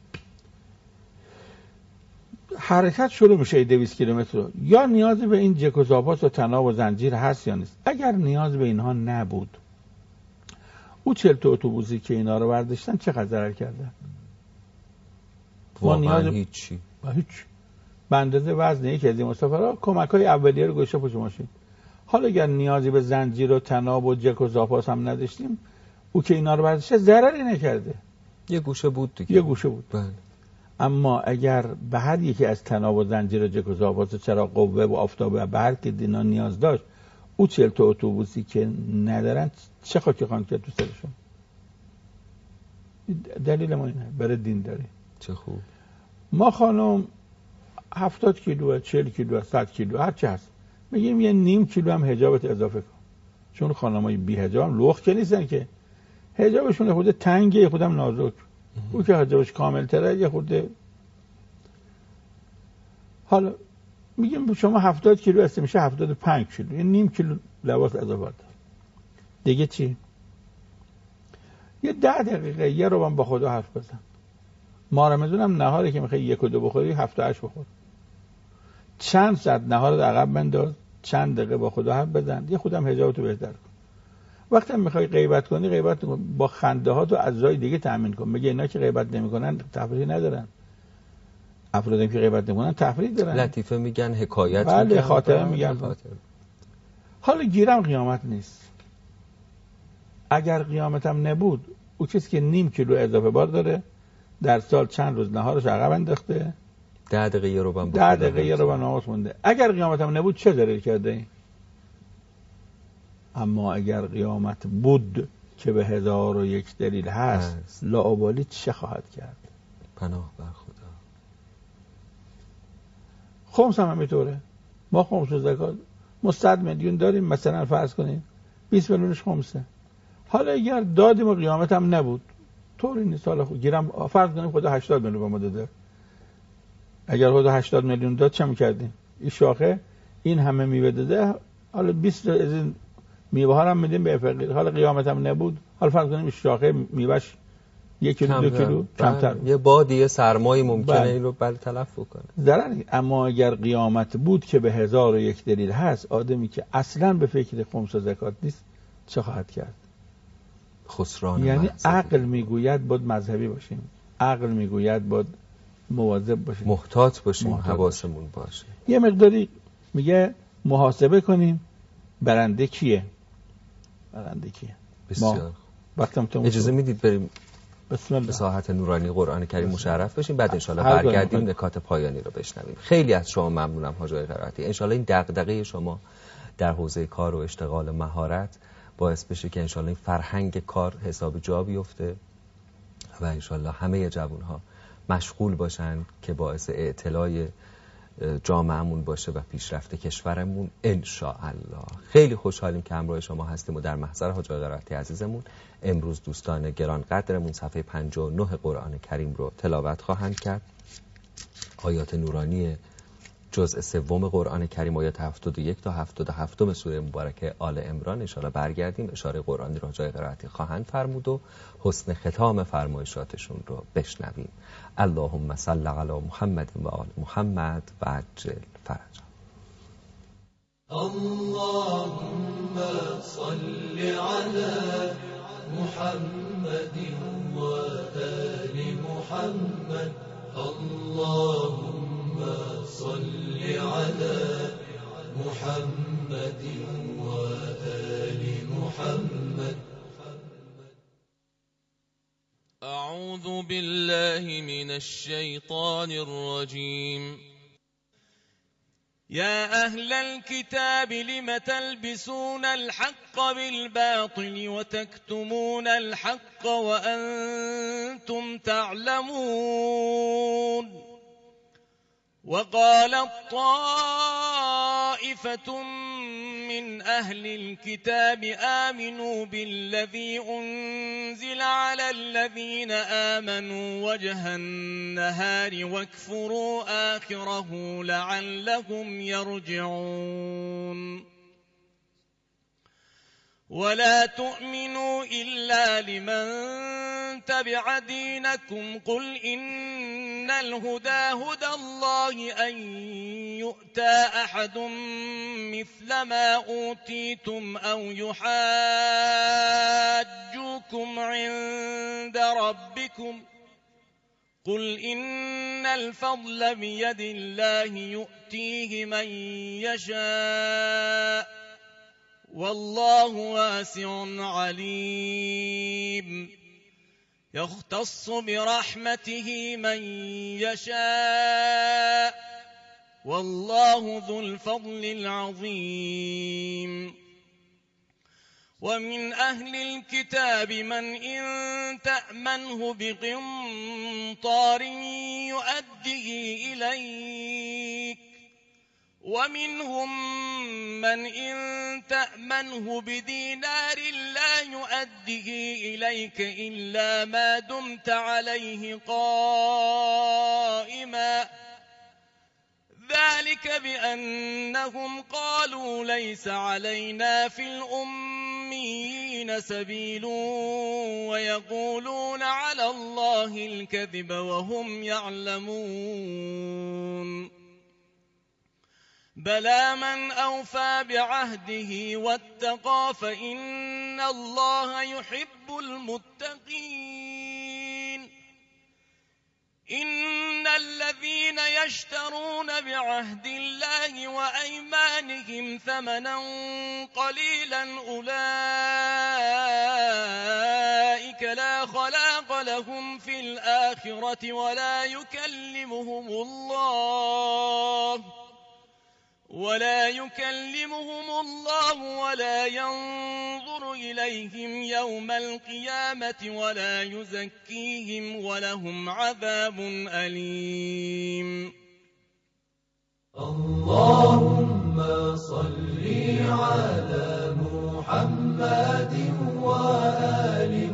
Speaker 3: حرکت شروع میشه 200 کیلومتر رو. یا نیاز به این جک و زاپاس و طناب و زنجیر هست یا نیست؟ اگر نیاز به اینها نبود، او 40 تا اتوبوسی که اینا رو برداشتن چقدر ضرر کردن؟
Speaker 2: واقعا هیچی.
Speaker 3: هیچ. به اندازه وزن یکی از این مسافرها کمک‌های اولیه رو گذاشته پشت ماشین. حالا اگر نیازی به زنجیر و طناب و جک و زاپاس هم نداشتیم، او که اینا رو برداشته ضرری نکرده.
Speaker 2: یه گوشه بود دیگه.
Speaker 3: یه گوشه بود.
Speaker 2: بله.
Speaker 3: اما اگر به هر یکی از طناب و زنجیر و جک و زاپاس و چراغ قوه و آفتابه به هر که دینا نیاز داشت، او 40 تا اتوبوسی که ندارن چه خاکی خوان کرد تو سرشون؟ دلیل ما اینه، برای دین داری.
Speaker 2: چه خوب.
Speaker 3: ما خانم 70 کیلو، 40 کیلو، 100 کیلو هر چه هست، میگیم یه نیم کیلو هم حجابت اضافه کن. چون خانمای بی حجاب هم لخت که نیستن که، حجابشون خود تنگه، خودم نازک. او که حجابش کامل تره یه خود. حالا میگیم شما 70 کیلو است، میشه 75 کیلو، یه نیم کیلو لباس اضافه دار. دیگه چی؟ یه 10 دقیقه یه رو با خدا حرف بزن. ما رمضانم نهاری که میخوای 1 و 2 بخوری 7 و 8 بخور. چند ساعت نهار رو عقب بنداز، چند دقیقه با خدا حرف بزن، یه خودم حجابتو بهتر کن. وقتی میخوای غیبت کنی، غیبت کن با خنده ها تو اجزای دیگه تامین کن. میگه اینا که غیبت نمیکنن تفریح ندارن. افرادی که غیبت نمیکنن تفریح دارن.
Speaker 2: لطیفه میگن، حکایت
Speaker 3: بله،
Speaker 2: میگن،
Speaker 3: خاطره میگن. حالا گیرم قیامت نیست. اگر قیامتم نبود، او کسی که نیم کیلو اضافه بار داره، در سال چند روز نهارش عقب انداخته،
Speaker 2: 10 دقیقه یه رو
Speaker 3: 10 دقیقه یه رو نماز خونده، اگر قیامتم نبود چه ضرری کرده این؟ اما اگر قیامت بود که به 1001 دلیل هست، لاابالی چه خواهد کرد؟
Speaker 2: پناه بر خدا.
Speaker 3: خمس هم همینطوره. ما خمس و زکات ما 100 میلیون داریم، مثلا فرض کنیم 20 میلیونش خمسه. حالا اگر دادیم و قیامت هم نبود، طوری نیست. حالا گیرم فرض کنیم خدا 80 میلیون به ما داده. اگر خدا 80 میلیون داد چه می‌کردیم؟ این شاخه این همه میوه داده، حالا 20 از این میوه ها هم میدیم به فقیر. حالا قیامت هم نبود، حالا فرض کنیم شاخه میوهش 1 کیلو 2 کیلو کمتر،
Speaker 2: یه بادیه سرمایی ممکنه
Speaker 3: بله.
Speaker 2: این رو تلف کنه.
Speaker 3: ضرری. اما اگر قیامت بود که به 1001 دلیل هست، آدمی که اصلا به فکر خمس و زکات نیست چه خواهد کرد؟
Speaker 2: خسران.
Speaker 3: یعنی
Speaker 2: مذهبی.
Speaker 3: عقل میگوید باید مذهبی باشیم، عقل میگوید باید مواظب باشیم،
Speaker 2: محتاط باشیم، حواسمون باشه.
Speaker 3: یه مقداری میگه محاسبه کنیم برنده کیه. برنده کیه؟
Speaker 2: بسیار.
Speaker 3: اجازه
Speaker 2: میدید بریم
Speaker 3: بسم الله
Speaker 2: به ساحت نورانی قرآن کریم مشرف بشیم، بعد انشالله برگردیم نکات پایانی رو بشنویم. خیلی از شما ممنونم حاج آقای قرائتی. انشالله این دغدغه شما در حوزه کار و اشتغال مهارت باعث بشه که انشالله این فرهنگ کار حساب جا بیفته و انشالله همه جوانها مشغول باشن که باعث اعتلای جامعهمون باشه و پیشرفت کشورمون انشاءالله. خیلی خوشحالیم که همراه شما هستیم و در محضر حاج آقای قرائتی عزیزمون امروز دوستان گران قدرمون صفحه 59 قرآن کریم رو تلاوت خواهند کرد. آیات نورانی جزء سوم قرآن کریم، آیات 71 تا 77 سوره مبارکه آل عمران. انشاءالله برگردیم اشاره قرآنی رو حاج آقای قرائتی خواهند فرمود و حسن ختام فرمایشاتشون رو بشنویم. اللهم صل علی محمد و آل محمد و عجل فرجهم.
Speaker 4: اللهم صل على محمد و آل محمد. اللهم صل على محمد و آل محمد. أعوذ بالله من الشيطان الرجيم. يا أهل الكتاب لم تلبسون الحق بالباطل وتكتمون الحق وأنتم تعلمون. وقالت طائفة من أهل الكتاب آمنوا بالذي أنزل على الذين آمنوا وجه النهار واكفروا آخره لعلهم يرجعون ولا تؤمنوا إلا لمن تبع دينكم قل إن الهدى هدى الله أن يؤتى أحد مثل ما أوتيتم أو يحاجوكم عند ربكم قل إن الفضل بيد الله يؤتيه من يشاء والله واسع عليم يختص برحمته من يشاء والله ذو الفضل العظيم ومن أهل الكتاب من إن تأمنه بقنطار يؤديه إليك ومنهم من إن تأمنه بدينار لا يؤديه إليك إلا ما دمت عليه قائما ذلك بأنهم قالوا ليس علينا في الأميين سبيل ويقولون على الله الكذب وهم يعلمون بلى من أوفى بعهده واتقى فإن الله يحب المتقين إن الذين يشترون بعهد الله وأيمانهم ثمنا قليلا أولئك لا خلاق لهم في الآخرة ولا يكلمهم الله ولا ينظر إليهم يوم القيامة ولا يزكيهم ولهم عذاب أليم
Speaker 5: اللهم صل على محمد وآل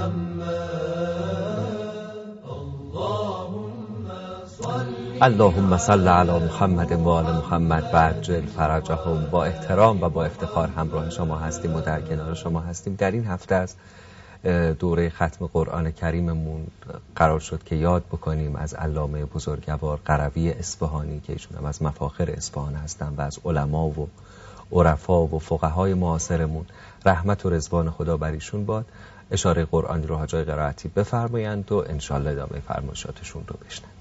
Speaker 5: محمد
Speaker 2: اللهم صل علی محمد و آل محمد و عجل فرجهم. با احترام و با افتخار همراه شما هستیم و در کنار شما هستیم. در این هفته از دوره ختم قرآن کریممون قرار شد که یاد بکنیم از علامه بزرگوار قروی اصفهانی که ایشون هم از مفاخر اصفهان هستن و از علما و عرفا و فقهای معاصرمون، رحمت و رضوان خدا بر ایشون باد. اشاره قرآنی رو حاجی قرائتی بفرمایند و انشالله ادامه فرمایشاتشون رو بشنویم.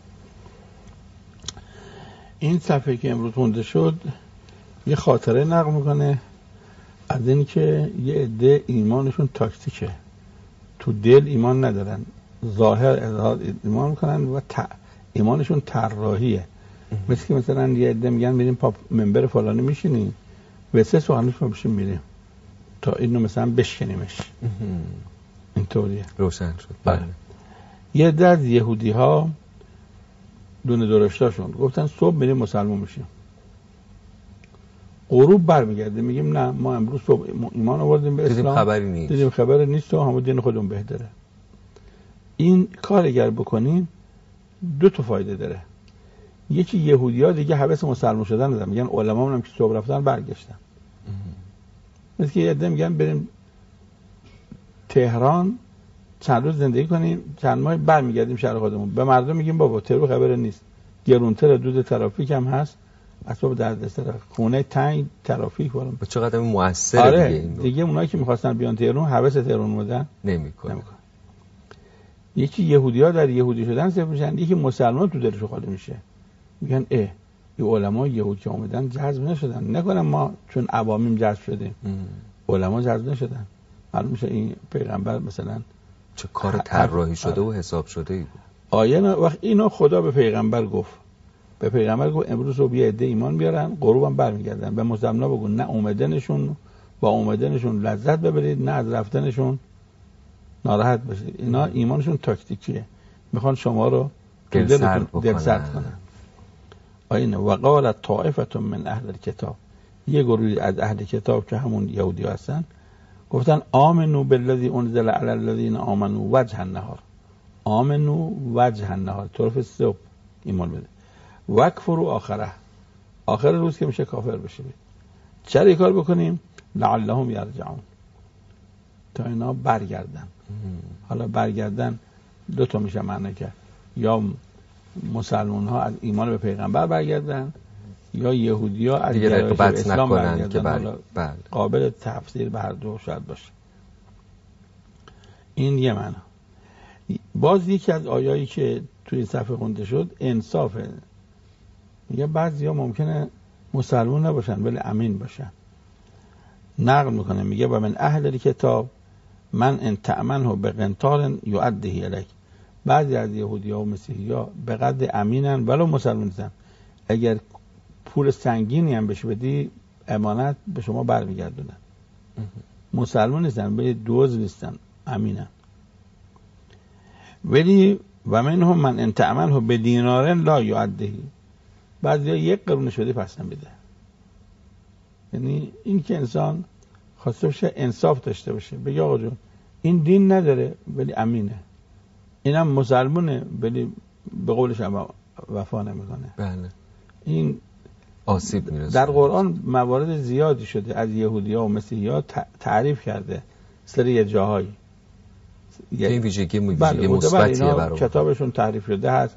Speaker 3: این صفحه که امروز خونده شد یه خاطره نقل میکنه از این که یه عده ایمانشون تاکتیکه، تو دل ایمان ندارن، ظاهر اظهار ایمان میکنن و ایمانشون طراحیه. مثل که مثلا یه عده میگن میریم منبر فلانی میشینیم و سه سوالش ما بشیم میریم تا اینو مثلا بشکنیمش. اینطوریه.
Speaker 2: روشن شد. بله.
Speaker 3: یه عده از یهودی ها دونه درشتاشون گفتن صبح میریم مسلمان میشیم، غروب برمیگرده میگیم نه ما امروز صبح ایمان آوردیم به اسلام، دیدیم خبری نیست و همون دین خودمون بهتره. این کار اگر بکنیم دو تا فایده داره. یکی یهودی‌ها دیگه حوس مسلمان شدن ندارن، میگن علمامون هم که صبح رفتن برگشتن. مثل که یه عده میگن بریم تهران چند روز زندگی کنیم چند ماه برمیگردیم شهر خودمون. به مردم میگیم بابا ترو خبر نیست، گرونتر دود ترافیک هم هست، اسباب دردسر، خونه تنگ، ترافیک برام.
Speaker 2: چقدر موثره
Speaker 3: دیگه اونایی که می‌خواستن بیان تهران حوس تهران اومدن نمیکنه. یکی یهودی‌ها در یهودی شدن صرف میشن، یکی مسلمان تو دلش خالی میشه. میگن این علما یهود که اومدن جذب نشدن، نکنم ما چون عوامیم جذب شدیم. علما جذب نشدن. معلوم میشه این پیغمبر مثلا
Speaker 2: چه کار طراحی شده و حساب شده ای بود.
Speaker 3: آیه وقت اینو خدا به پیغمبر گفت. به پیغمبر گفت امروز صبح یه عده ایمان بیارن، غروب هم برمیگردن. به مسلمانا بگو نه اومدنشون با اومدنشون لذت ببرید، نه از رفتنشون ناراحت بشید. اینا ایمانشون تاکتیکیه، میخوان شما رو دل سرد کنن. آینه وقال طائفه من اهل الكتاب، یه گروهی از اهل کتاب که همون یهودی هستن گفتن آمنو بالذی انزل علی الذین آمنو وجه النهار، آمنو وجه النهار، طرف صبح ایمان بده، وکفروا آخره، آخر روز که میشه کافر بشه. چرا این کار بکنیم؟ لعلهم یرجعون، تا اینا برگردن. حالا برگردن دو تا میشه معنی کرد، یا مسلمان ها از ایمان به پیغمبر برگردن یا یهودی ها از گرایش اسلام برگردن. قابل تفسیر به هر دو شاید باشه. این یه معنی. باز یکی از آیایی که توی این صفحه خونده شد انصافه. میگه بعضی ها ممکنه مسلمان نباشن ولی امین باشن. نقل میکنه میگه و من اهل کتاب من ان تأمنه به قنطار یؤدیه الیک، بعضی از یهودی ها و مسیحی ها به قدر امینن ولو مسلمان نیستن، اگر پول سنگینی هم بشه بدی امانت به شما برمیگردونن. مسلمان نیستن ولی دوز نیستن، امینن. ولی و منهم من ان تأمنه به دینار لا یؤدیه، بعضی ها یک قرون شده پس نمیده. یعنی این که انسان خواسته باشه انصاف داشته باشه، بگه آقا جون این دین نداره ولی امینه، اینم مسلمونه ولی به قولش وفا نمیکنه.
Speaker 2: بله.
Speaker 3: این
Speaker 2: آسیب میرسه.
Speaker 3: در قرآن موارد زیادی شده از یهودی ها و مسیحی ها تعریف کرده سری جاهایی.
Speaker 2: این ویژگی مثبتیه برای
Speaker 3: کتابشون تعریف شده هست،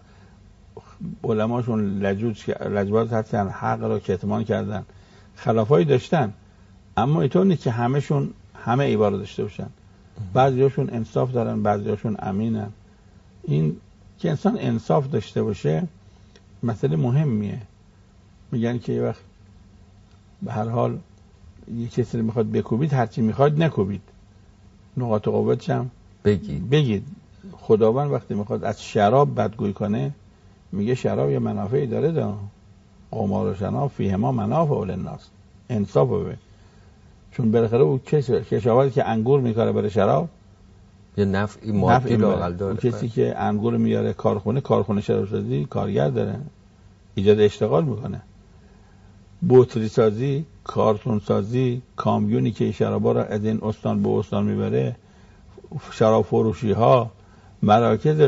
Speaker 3: علماشون لجباز هستن، حق را کتمان کردن، خلافایی داشتن، اما اینطور نیست که همه ایبارو داشته باشن. بعضیاشون انصاف دارن، بعضیاشون امینن. این که انسان انصاف داشته باشه مسئله مهمیه. میگن که یه وقت به هر حال یه کسی میخواد بکوبید، هرچی میخواد نکوبید، نقاط قوتش هم بگید. خداوند وقتی میخواد از شراب بدگویی کنه میگه شراب یه منافعی داره، قمار و شراب فیهما منافع للناس، انصاف ببین. چون بالاخره او کشاورزی که انگور میکاره برای شراب
Speaker 2: یه نفعی مادی لااقل داره.
Speaker 3: کسی که انگور میاره کارخونه شرابسازی کارگر داره، ایجاد اشتغال میکنه. بطری سازی، کارتون سازی، کامیونی که شرابا را از این استان به استان میبره، شراب فروشی ها، مراکز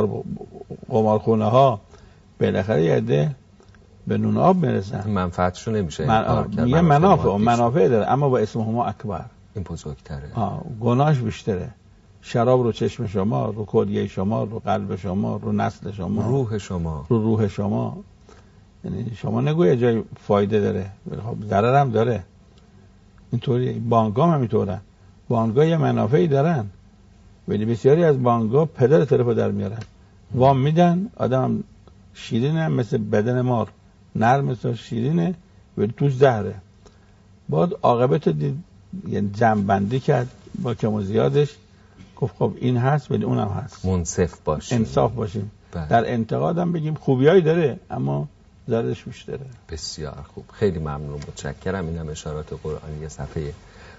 Speaker 3: قمارخونه ها، بالاخره یه عده به نون آب میرسن.
Speaker 2: منفعتشون نمیشه
Speaker 3: میگه منافع داره اما با اسم هما اکبر،
Speaker 2: این بزرگتره،
Speaker 3: گناهش بیشتره. شراب رو چشم شما، رو کلیه شما، رو قلب شما، رو نسل شما، روح شما. یعنی شما نگوی جای فایده داره، خب ضرر هم داره. اینطوری بانک‌ها هم همینطورن. بانک‌ها یه منافعی دارن ولی بسیاری از بانک‌ها پدر طرفو در میارن، وام میدن، آدم شیرینه مثل بدن مار، نرم مثل شیرینه ولی توش زهره. بعد عاقبت دید، یعنی جمع‌بندی کرد با کم و زیادش، گفت خب این هست ولی اونم هست.
Speaker 2: منصف باشیم،
Speaker 3: انصاف باشیم. در انتقادم بگیم خوبیایی داره اما ضررش بیشتره.
Speaker 2: بسیار خوب، خیلی ممنون، متشکرم. اینم اشارات قرآنی صفحه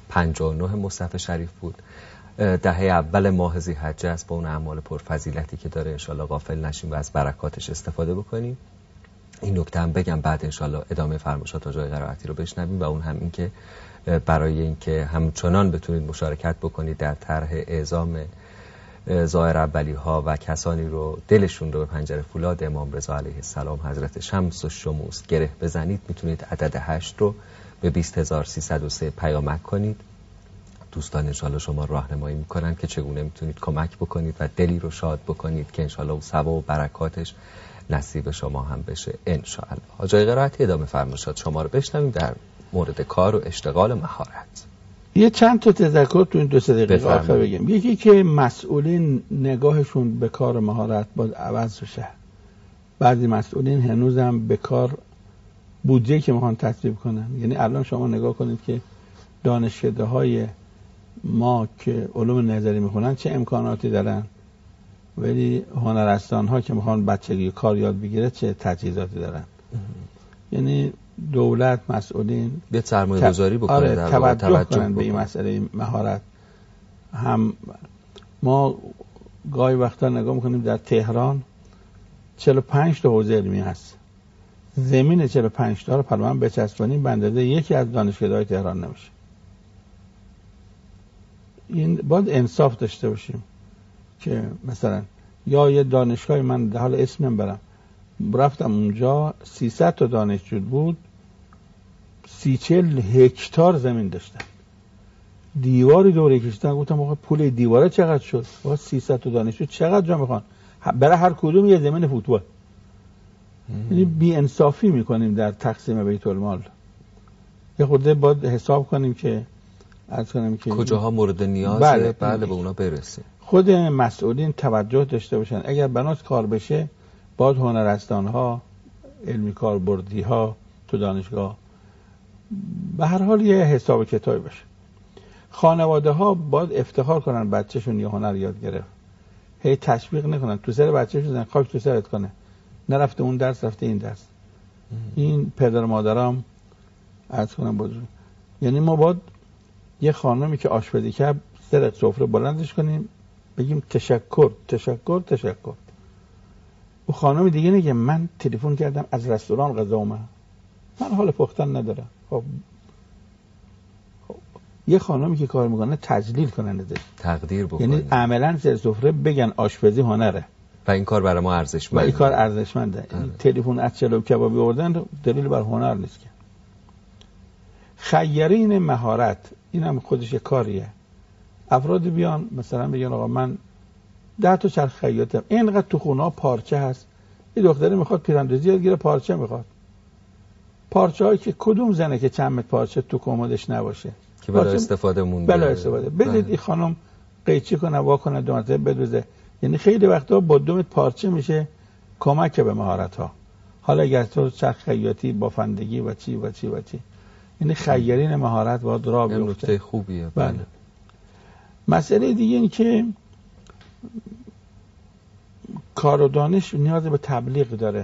Speaker 2: 59 مصحف شریف بود. دهه اول ماه ذی‌حجه است، با اون اعمال پرفضیلتی که داره انشالله غافل نشیم و از برکاتش استفاده بکنیم. این نکته هم بگم بعد انشالله ادامه فرمایشات آقای قرائتی رو بشنویم، و اون هم این که برای اینکه همچنان بتونید مشارکت بکنید در طرح اعزام ظاهر اولی ها و کسانی رو دلشون رو به پنجره فولاد امام رضا علیه السلام حضرت شمس و شموس گره بزنید، میتونید عدد 8 رو به 20303 پیامک کنید. دوستان انشالله شما راهنمایی میکنن که چگونه میتونید کمک بکنید و دلی رو شاد بکنید که انشالله و ثواب و برکاتش نصیب شما هم بشه انشالله. آقای قرائتی ادامه فرمایشات شما رو بشنویم در مورد کار و اشتغال مهارت.
Speaker 3: یه چند تا تذکر تو این 2 دقیقه آخر بگم. یکی که مسئولین نگاهشون به کار مهارت باید عوض بشه. بعضی مسئولین هنوزم به کار بودجه که میخوان تصویب کنن. یعنی الان شما نگاه کنید که دانشکده‌های ما که علوم نظری میخونن چه امکاناتی دارن، ولی هنرستان‌ها که میخوان بچگی کار یاد بگیره چه تجهیزاتی دارن. یعنی دولت، مسئولین
Speaker 2: به سرمایه‌گذاری بکنه،
Speaker 3: توجه کنن به این مسئله مهارت. هم ما گاهی وقتا نگاه میکنیم در تهران 45 تا حوزه علمی هست، زمین 45 تا رو پلوان بچسبانیم به اندازه یکی از دانشگاه‌های تهران نمیشه. این باید انصاف داشته باشیم که مثلا یا یه دانشگاه، من در حال اسم نمیبرم، رفتم اونجا 300 تا دانشجو بود، 30-40 هکتار زمین داشتن، دیواری دوره کشیدن. گفتم آقا پول دیواره چقدر شد؟ آقا 300 تا دانشجو چقدر جا میخوان؟ برای هر کدوم یه زمین فوتبال. یعنی بی انصافی میکنیم در تقسیم بیت المال. یه خورده باید حساب کنیم که
Speaker 2: کجاها مورد نیازه. بله به اونا برسیم.
Speaker 3: خود مسئولین توجه داشته باشن. اگر بناس کار بشه باید هنرستان‌ها، علمی کاربردی‌ها تو دانشگاه به هر حال یه حساب کتابی بشه. خانواده‌ها باید افتخار کنن بچه‌شون یه هنر یاد گرفت. هی تشویق نکنن تو سر بچه‌شون زن خاک تو سرت کنه، نرفته اون درس رفته این درس. این پدر مادرام عرض کنم بزرگ. یعنی ما باید یه خانمی که آشپزی کرد سر سفره بلندش کنیم بگیم تشکر تشکر تشکر. و خانم دیگه نگه من تلفن کردم از رستوران غذا اومد، من حال پختن ندارم. خب یه خانمی که کار میکنه تجلیل کنن ازش،
Speaker 2: تقدیر بکنن،
Speaker 3: یعنی عملا سر سفره بگن آشپزی هنره و
Speaker 2: این کار برای ما ارزشمنده.
Speaker 3: این کار ارزشمنده. تلفن از چلو کبابی آوردن دلیل بر هنر نیست. که خیرین مهارت اینم خودش کاریه. افراد بیان مثلا بگن آقا من 10 تا چرخ خیاطم، اینقدر تو خونه پارچه هست، این دختره میخواد پیراندازی یاد گیره پارچه میخواد. پارچه هایی که کدوم زنه که چند متر پارچه تو کمدش نباشه
Speaker 2: که برای استفاده مونده،
Speaker 3: بلا استفاده بدید این خانم قیچی کنه وا کنه 2 مرتبه بدوزه. یعنی خیلی وقتا با 2 متر پارچه میشه کمک به مهارت ها. حالا اگر تو چرخ خیاطی، بافندگی و چی و چی و چی، یعنی خیرین مهارت باید راه بیفته.
Speaker 2: نکته خوبیه.
Speaker 3: بله. مسئله دیگه این که کار و دانش نیاز به تبلیغ داره.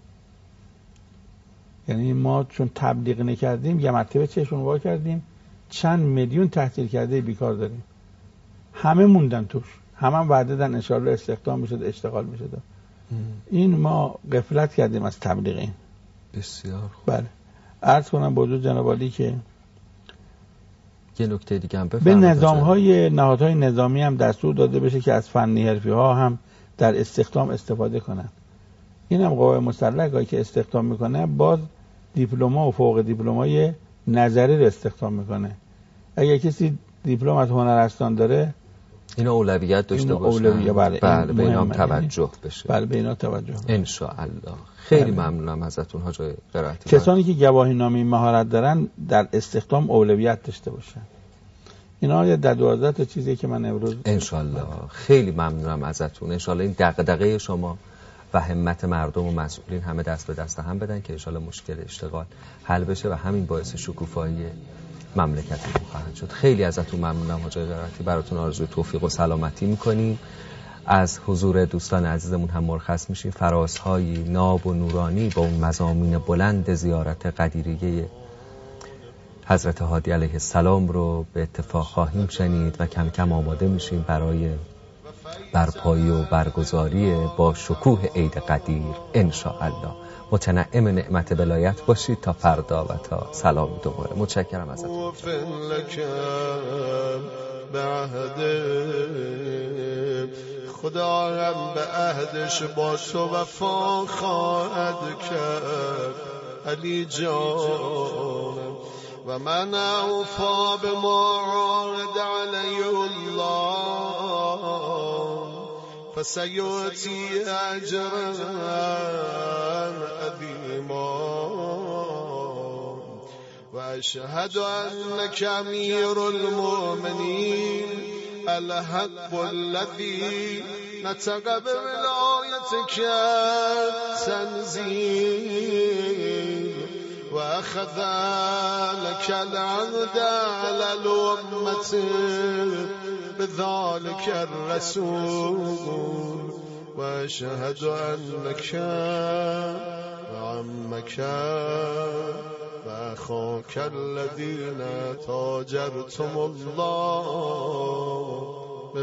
Speaker 3: یعنی ما چون تبلیغ نکردیم یه مرتبه چشمون وا کردیم چند میلیون تحصیل کرده بیکار داریم، همه موندن توش، همه وعده دادن انشالله استخدام میشد اشتغال میشد. این ما غفلت کردیم از تبلیغ این.
Speaker 2: بسیار خوب.
Speaker 3: بله. عرض کنم با حضور جناب عالی که
Speaker 2: یه نکته دیگه هم
Speaker 3: به نظام‌های نهادهای نظامی هم دستور داده بشه که از فنی حرفی‌ها هم در استخدام استفاده کنن. این هم قوای مسلحه که استخدام میکنه باز دیپلم‌ها و فوق دیپلم‌های نظری رو استخدام میکنه. اگه کسی دیپلم از هنرستان داره
Speaker 2: اینا اولویت داشته باشه.
Speaker 3: بله
Speaker 2: به اینا توجه بشه.
Speaker 3: بله به اینا توجه بشه.
Speaker 2: ان شاء الله. خیلی ممنونم ازتون حاج قرائتی.
Speaker 3: کسانی که گواهی نامه مهارت دارن در استخدام اولویت داشته باشن. اینا یه 12 تا چیزی که من امروز
Speaker 2: ان شاء الله خیلی ممنونم ازتون. ان شاء الله این دغدغه شما و همت مردم و مسئولین همه دست به دست هم بدن که ان شاء الله مشکل اشتغال حل بشه و همین باعث شکوفایی مملکتمون خواهد شد. خیلی ازتون ممنونم حاج قرائتی. براتون آرزوی توفیق و سلامتی میکنیم. از حضور دوستان عزیزمون هم مرخص میشیم. فرازهای ناب و نورانی با اون مضامین بلند زیارت قدیریه حضرت هادی علیه السلام رو به اتفاق خواهیم شنید و کم کم آماده میشیم برای برپایی و برگزاری با شکوه عید قدیر ان شاء الله. متنعم نعمت ولایت باشید تا فردا و تا سلام دوباره. متشکرم ازتون.
Speaker 6: خدا هم به عهدش با تو وفا خواهد کرد علی جانم و من اوفا به ما عاهد علی الله فسیؤتی اجرا عظیما و اشهد انک امیر المؤمنین الحق الذی نطق بولایتک تنزیل و اخذ لك العهد علی الامة بذلك الرسول و اشهد انک و عمک و اخاک الذین تاجرتم الله